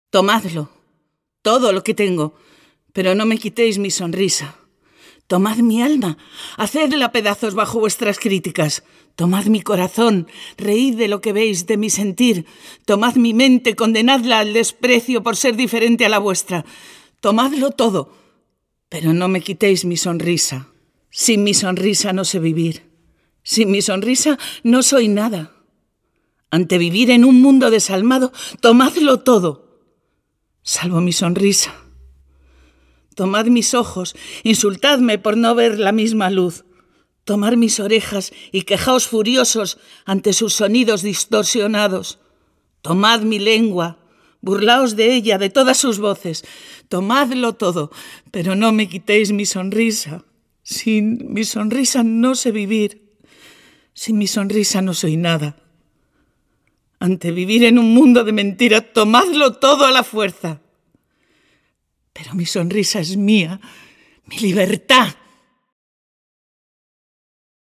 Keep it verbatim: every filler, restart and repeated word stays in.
Tomadlo, todo lo que tengo, pero no me quitéis mi sonrisa. Tomad mi alma, hacedla pedazos bajo vuestras críticas. Tomad mi corazón, reíd de lo que veis de mi sentir. Tomad mi mente, condenadla al desprecio por ser diferente a la vuestra. Tomadlo todo, pero no me quitéis mi sonrisa. Sin mi sonrisa no sé vivir. Sin mi sonrisa no soy nada. Ante vivir en un mundo desalmado, tomadlo todo, salvo mi sonrisa. Tomad mis ojos, insultadme por no ver la misma luz. Tomad mis orejas y quejaos furiosos ante sus sonidos distorsionados. Tomad mi lengua, burlaos de ella, de todas sus voces. Tomadlo todo, pero no me quitéis mi sonrisa. Sin mi sonrisa no sé vivir. Sin mi sonrisa no soy nada. Ante vivir en un mundo de mentira, tomadlo todo a la fuerza. Pero mi sonrisa es mía, mi libertad.